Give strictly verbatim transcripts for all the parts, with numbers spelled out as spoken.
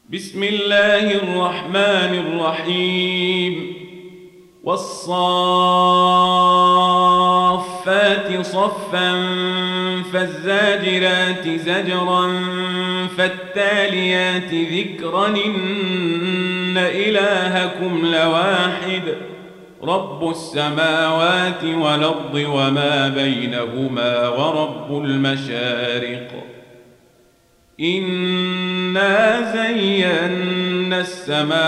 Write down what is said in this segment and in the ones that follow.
بسم الله الرحمن الرحيم والصافات صفا فالزاجرات زجرا فالتاليات ذكرا إن إلهكم لواحد رب السماوات والأرض وما بينهما ورب المشارق إنا زينا السماء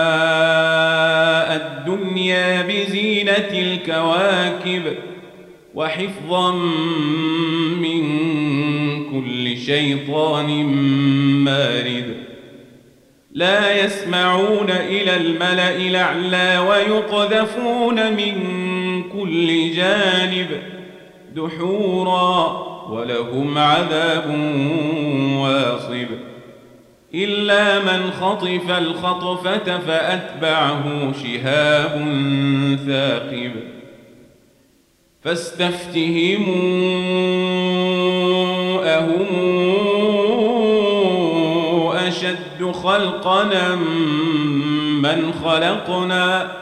الدنيا بزينة الكواكب وحفظا من كل شيطان مارد لا يسمعون إلى الملأ الأعلى ويقذفون من كل جانب دحورا ولهم عذاب واصب إلا من خطف الخطفة فأتبعه شهاب ثاقب فاستفتهموا أهم أشد خلقنا من خلقنا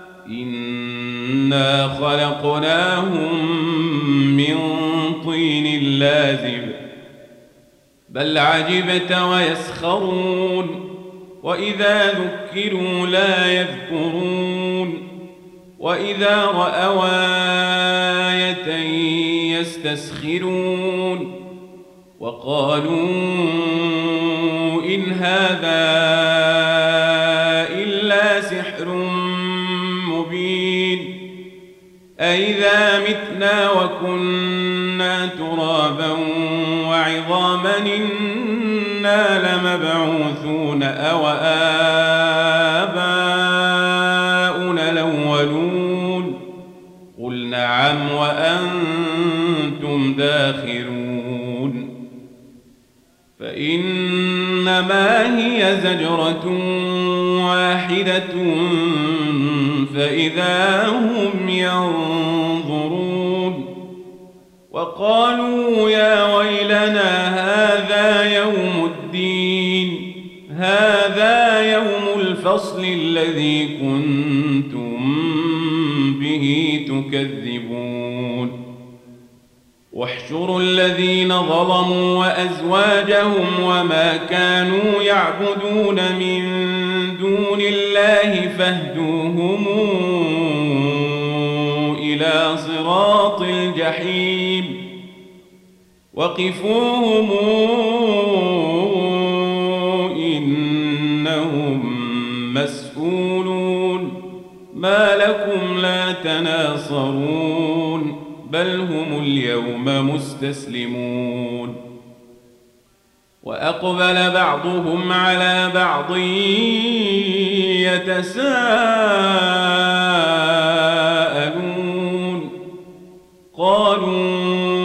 إنا خلقناهم من طين لازب بل عجبت ويسخرون وإذا ذكروا لا يذكرون وإذا رأوا آية يستسخرون وقالوا إن هذا إلا سحر مبين أئذا متنا وكنا ترابا وعظاما إنا لمبعوثون أو آباؤنا الأولون قل نعم وأنتم داخرون فإنما هي زجرة واحدة فإذا هم ينظرون وقالوا يا ويلنا هذا يوم الدين هذا يوم الفصل الذي كنتم به تكذبون واحشروا الذين ظلموا وأزواجهم وما كانوا يعبدون من دون الله فاهدوهم إلى صراط الجحيم وقفوهم إنهم مسؤولون ما لكم لا تناصرون بل هم اليوم مستسلمون وأقبل بعضهم على بعض يتساءلون قالوا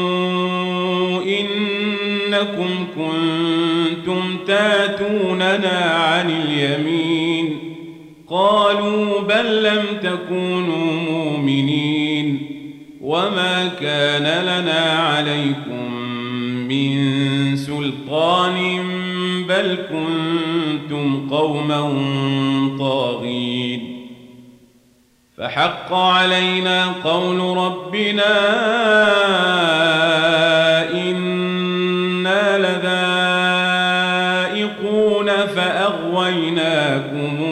إنكم كنتم تاتوننا عن اليمين قالوا بل لم تكونوا مؤمنين وما كان لنا عليكم من سلطان بل كنتم قوما طاغين فحق علينا قول ربنا إنا لذائقون فأغويناكم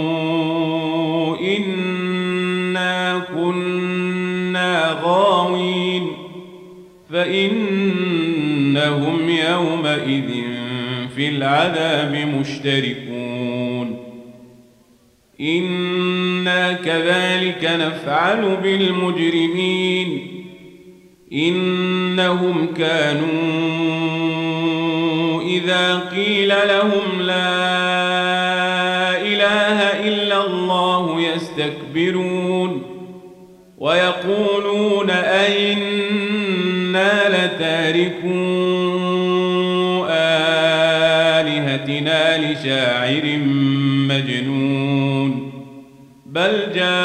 إنا كنا غاوين فإنهم يومئذ في العذاب مشتركون إنا كذلك نفعل بالمجرمين إنهم كانوا إذا قيل لهم لا إله إلا الله يستكبرون ويقولون أئنا لتاركو آلهتنا لشاعر مجنون بل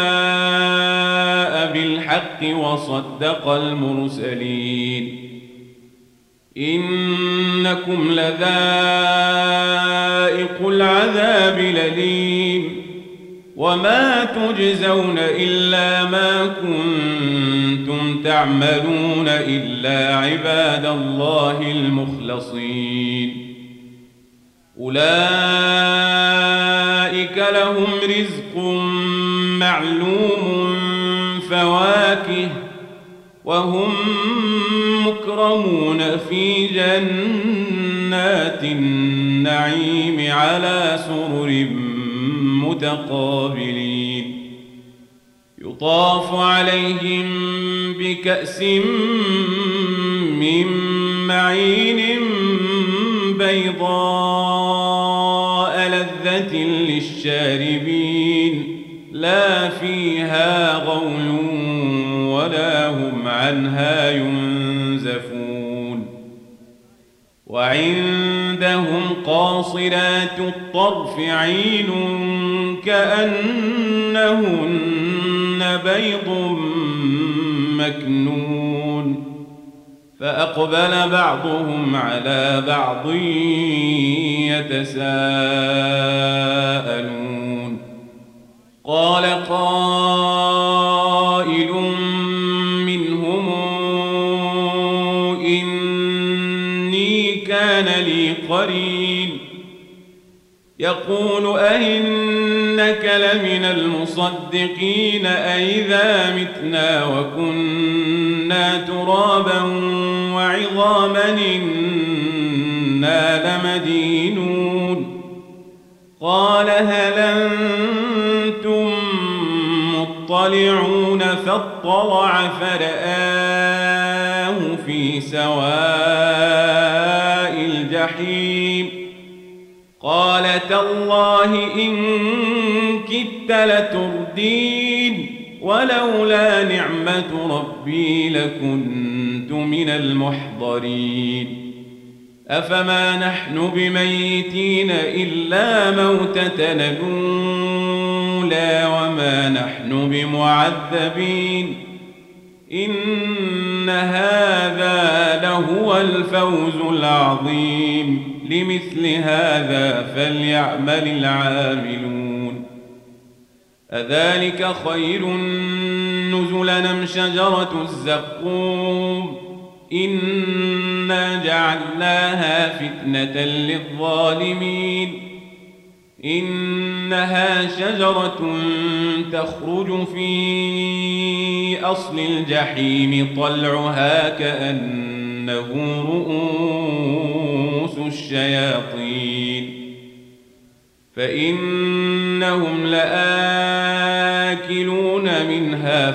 جاء بالحق وصدق المرسلين إنكم لذائقو سابق العذاب لليم وما تجزون إلا ما كنتم تعملون إلا عباد الله المخلصين أولئك لهم رزق معلوم فواكه وهم مكرمون في جنات النعيم على سرر متقابلين يطاف عليهم بكأس من معين بيضاء لذة للشاربين لا فيها غول ولا هم عنها ينزفون وعندهم قاصرات الطرف عين كأنهن بيض مكنون فأقبل بعضهم على بعض يتساءلون قال قائل منهم إني كان لي قرين يقول أئنك لمن المصدقين أئذا متنا وكنا ترابا وعظاما إنا لمدينون قال هل أنتم مطلعون فاطلع فرآه في سواء الجحيم قال تالله إن كدت لتردين ولولا نعمة ربي لكنت من المحضرين أفما نحن بميتين إلا موتتنا الأولى وما نحن بمعذبين إن هذا لهو الفوز العظيم لمثل هذا فليعمل العاملون أذلك خير نزلا أم شجرة الزقوم إنا جعلناها فتنة للظالمين إنها شجرة تخرج في أصل الجحيم طلعها كأنه رؤوس الشياطين فإنهم لآكلون منها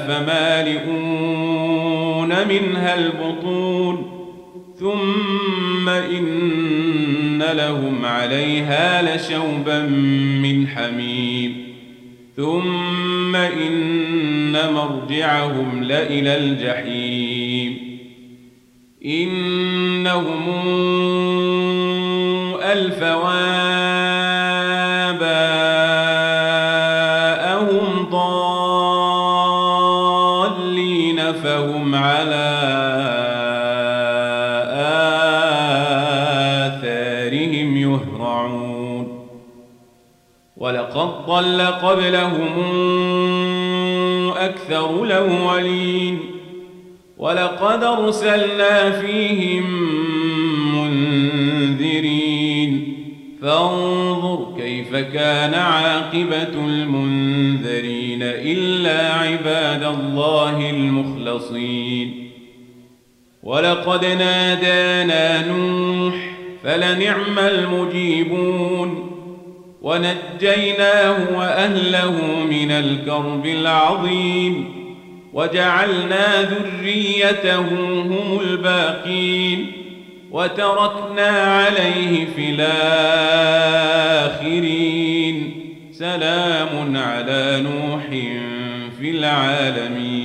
فمالئون منها البطون ثم إن لهم عليها لشوبا من حميم ثم إن مرجعهم لإلى الجحيم إنهم ألفوا آباءهم ضالين فهم على آثارهم يهرعون ولقد ضل قبلهم أكثر الأولين ولقد أرسلنا فيهم منذرين فانظر كيف كان عاقبة المنذرين إلا عباد الله المخلصين ولقد نادانا نوح فلنعم المجيبون ونجيناه وأهله من الكرب العظيم وجعلنا ذريته هم الباقين وتركنا عليه في الآخرين سلام على نوح في العالمين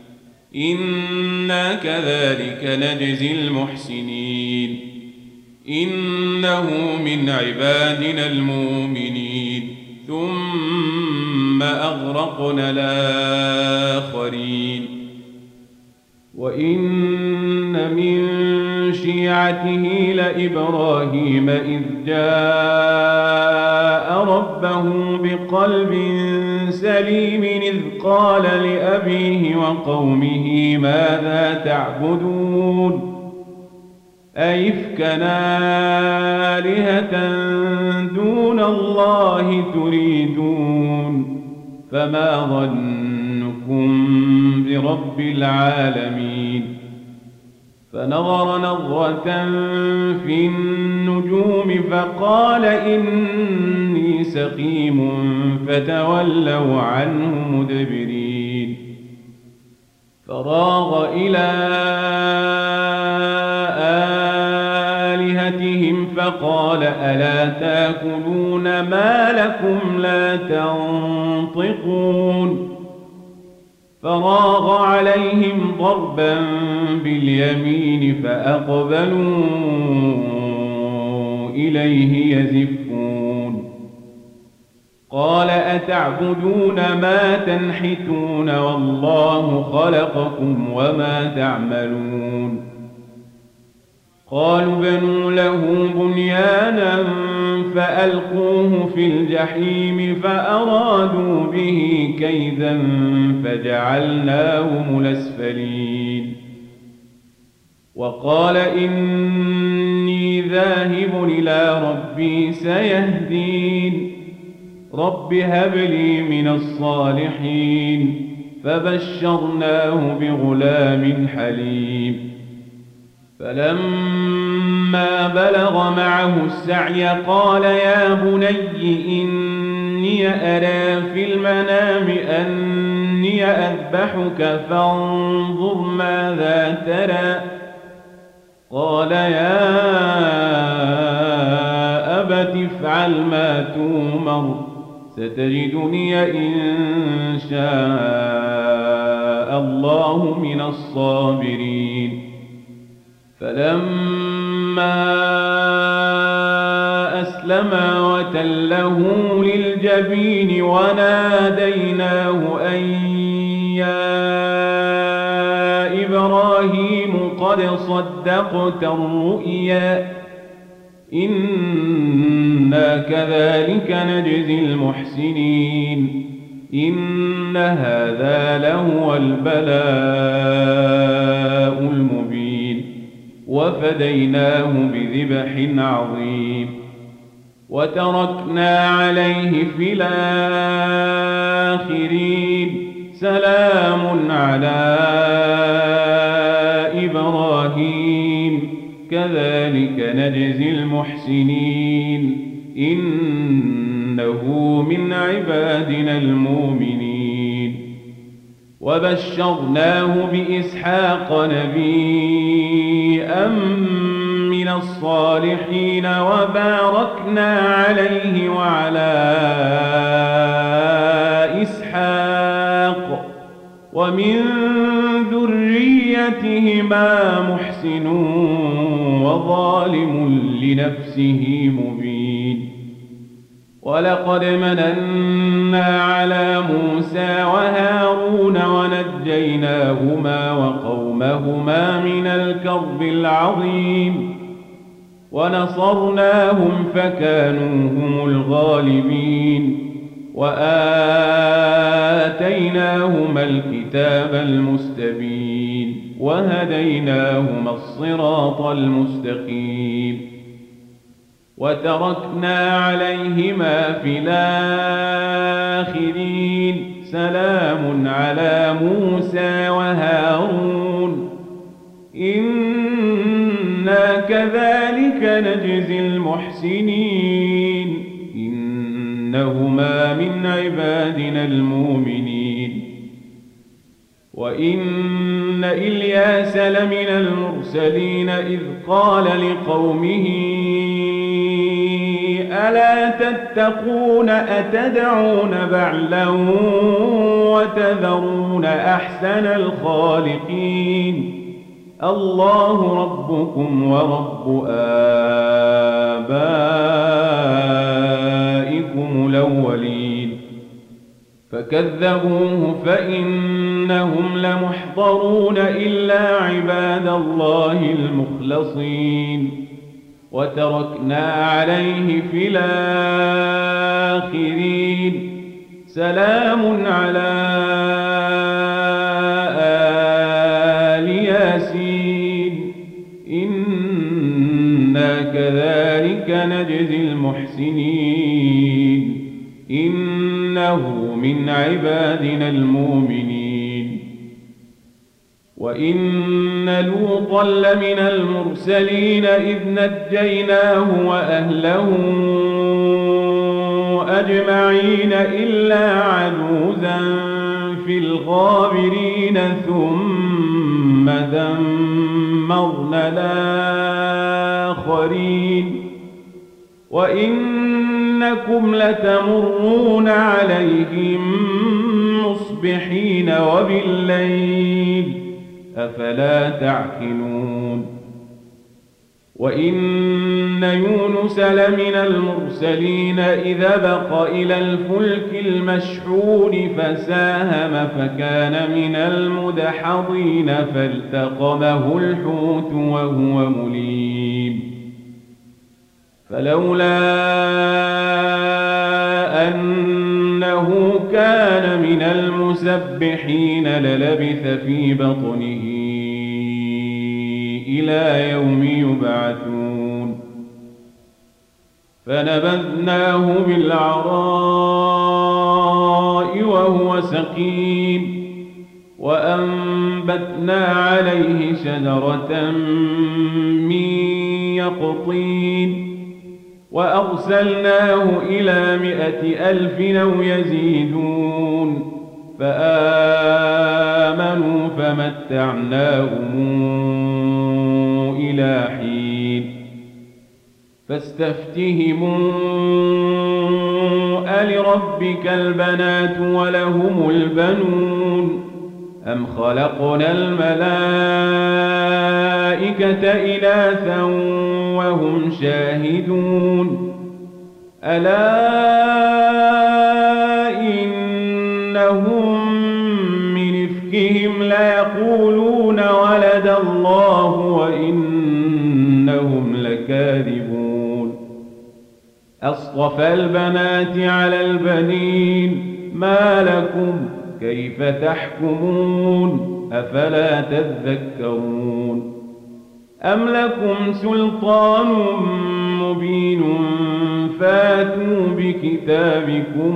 إنا كذلك نجزي المحسنين إنه من عبادنا المؤمنين ثم أغرقنا الآخرين وإن من شيعته لإبراهيم إذ جاء ربه بقلب سليم إذ قال لأبيه وقومه ماذا تعبدون أئفكا آلهة دون الله تريدون فما ظنكم برب العالمين فنظر نظرة في النجوم فقال إني سقيم فتولوا عنه مدبرين فراغ إلى آلهتهم فقال ألا تأكلون ما لكم لا تنطقون فراغ عليهم ضربا باليمين فأقبلوا إليه يزفون قال أتعبدون ما تنحتون والله خلقكم وما تعملون قالوا بنوا له بنيانا فألقوه في الجحيم فأرادوا به كيدا فجعلناهم الأسفلين وقال إني ذاهب إلى ربي سيهدين رب هب لي من الصالحين فبشرناه بغلام حليم فلما بلغ معه السعي قال يا بني إني أرى في المنام أني أذبحك فانظر ماذا ترى قال يا أبت افعل ما تؤمر ستجدني إن شاء الله من الصابرين فلما أسلما وتله للجبين وناديناه أن يا إبراهيم قد صدقت الرؤيا إنا كذلك نجزي المحسنين إن هذا لهو البلاء المبين وفديناه بذبح عظيم وتركنا عليه في الآخرين سلام على إبراهيم كذلك نجزي المحسنين إنه من عبادنا المؤمنين وبشرناه بإسحاق نبيا من الصالحين وباركنا عليه وعلى إسحاق ومن ذريتهما محسن وظالم لنفسه مبين ولقد مننا على موسى وهارون ونجيناهما وقومهما من الكرب العظيم ونصرناهم فكانوا هم الغالبين وآتيناهما الكتاب المستبين وهديناهما الصراط المستقيم وتركنا عليهما في الآخرين سلام على موسى وهارون إنا كذلك نجزي المحسنين إنهما من عبادنا المؤمنين وإن إلياس لمن المرسلين إذ قال لقومه ألا تتقون أتدعون بعلا وتذرون أحسن الخالقين الله ربكم ورب آبائكم الأولين فكذبوه فإنهم لمحضرون إلا عباد الله المخلصين وتركنا عليه في الآخرين سلام على آل ياسين إنا كذلك نجزي المحسنين إنه من عبادنا المؤمنين وإن لوطا لمن المرسلين إذ نجيناه وأهله أجمعين إلا عجوزا في الغابرين ثم دمرنا الآخرين وإنكم لتمرون عليهم مصبحين وبالليل أفلا تعقلون وإن يونس لمن المرسلين إذا بق إلى الفلك المشحون فساهم فكان من المدحضين فالتقمه الحوت وهو مليم فلولا أنه كان من المسبحين للبث في بطنه إلى يوم يبعثون فنبذناه بالعراء وهو سقيم وأنبتنا عليه شجرة من يقطين وأرسلناه إلى مائة ألف أو يزيدون فآمنوا فمتعناهم إلى حين فاستفتهموا ألربك البنات ولهم البنون أم خلقنا الملائكة إناثا وهم شاهدون ألا إنهم من إفكهم ليقولون ولد الله وإنهم لكاذبون أصطفى البنات على البنين ما لكم كيف تحكمون أفلا تذكرون أم لكم سلطان مبين فاتوا بكتابكم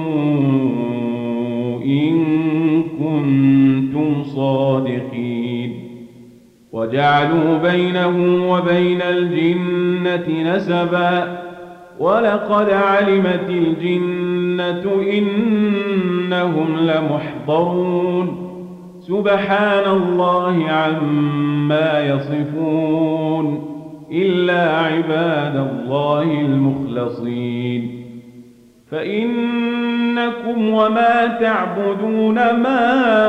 إن كنتم صادقين وجعلوا بينه وبين الجنة نسبا ولقد علمت الجنة إنهم لمحضرون سبحان الله عما يصفون إلا عباد الله المخلصين فإنكم وما تعبدون ما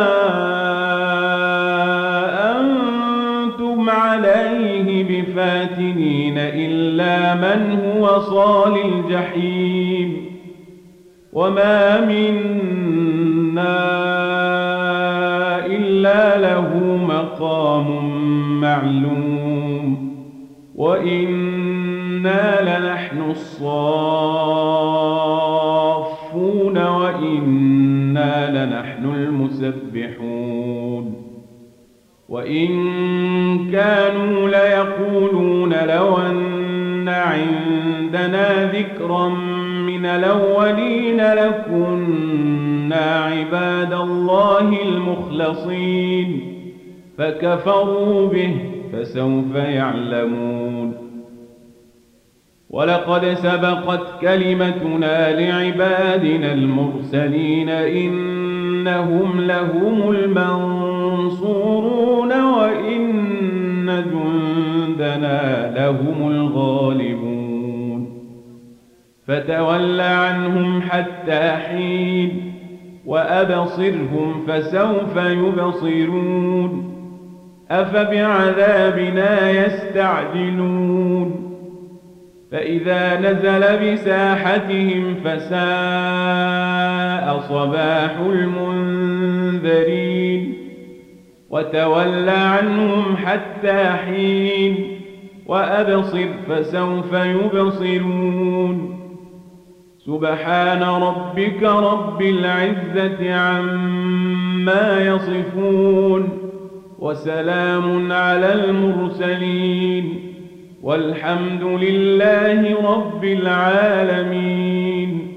أنتم عليه بفاتنين إلا من هو صال الجحيم وما منا إلا له مقام معلوم وإنا لنحن الصافون وإنا لنحن المسبحون وإن كانوا ليقولون لو أن عندنا ذكرا من الأولين لكنا عباد الله المخلصين فكفروا به فسوف يعلمون ولقد سبقت كلمتنا لعبادنا المرسلين إنهم لهم المنصورون وإن جندنا لهم الغالبون فتول عنهم حتى حين وأبصرهم فسوف يبصرون أفبعذابنا يستعجلون فإذا نزل بساحتهم فساء صباح المنذرين وتول عنهم حتى حين وأبصر فسوف يبصرون سبحان ربك رب العزة عما يصفون وسلام على المرسلين والحمد لله رب العالمين.